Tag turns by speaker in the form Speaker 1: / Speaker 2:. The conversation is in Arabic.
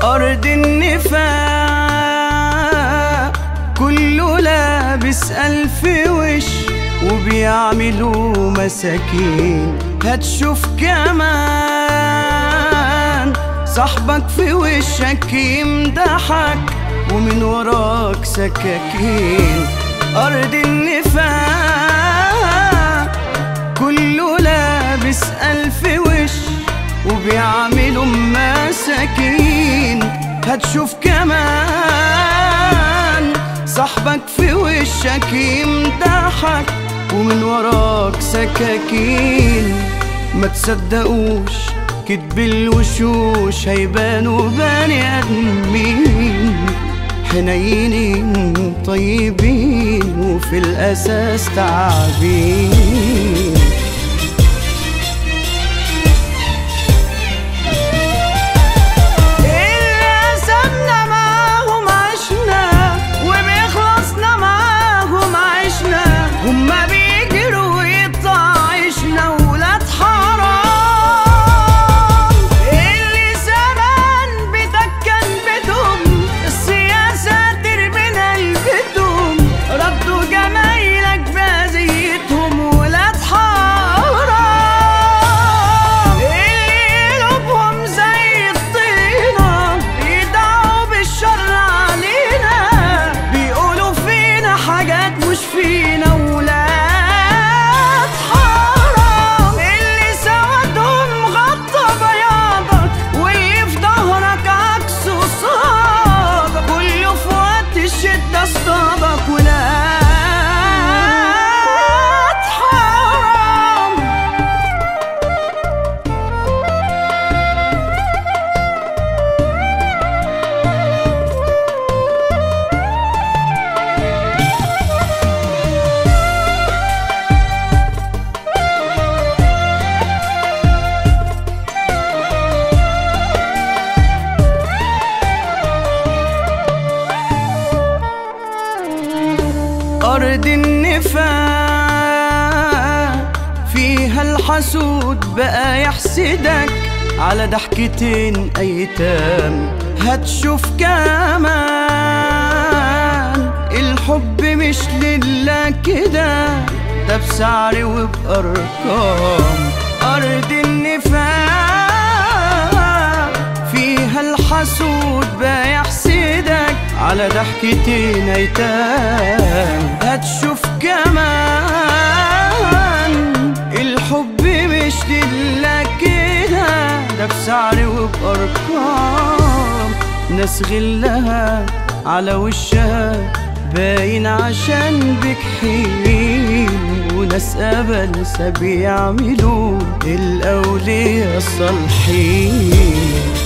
Speaker 1: أرض النفاق كله لابس ألف وش وبيعملوا مساكين. هتشوف كمان صاحبك في وشك يمدحك ومن وراك سكاكين. أرض النفاق كله لابس ألف وش وبيعملوا مساكين. هتشوف كمان صاحبك في وشك يمدحك ومن وراك سكاكين. ما تصدقوش كدب الوشوش هيبانوا بني آدمين حنينين طيبين وفي الأساس تعبين. هما بيجروا ويقطع عيشنا ولاد حرام. اللي زمان بتكن بدهم السياسة ترمينا البدهم ردوا جمايلك بأذيتهم ولاد حرام. اللي قلوبهم زي الطينة يدعوا بالشر علينا بيقولوا فينا حاجات مش فينا أرض النفاق فيها الحسود بقى يحسدك على ضحكتين أيتام. هتشوف كمان الحب مش لله كده ده بسعر وبأرقام. أرض النفاق فيها الحسود بقى يحسدك على ضحكتين أيتام. هتشوف كمان الحب مش لله كده ده بسعر وبأرقام. ناس غلها على وشها باين عشان بجحيم وناس أبلسة بيعملوا الأولياء الصالحين.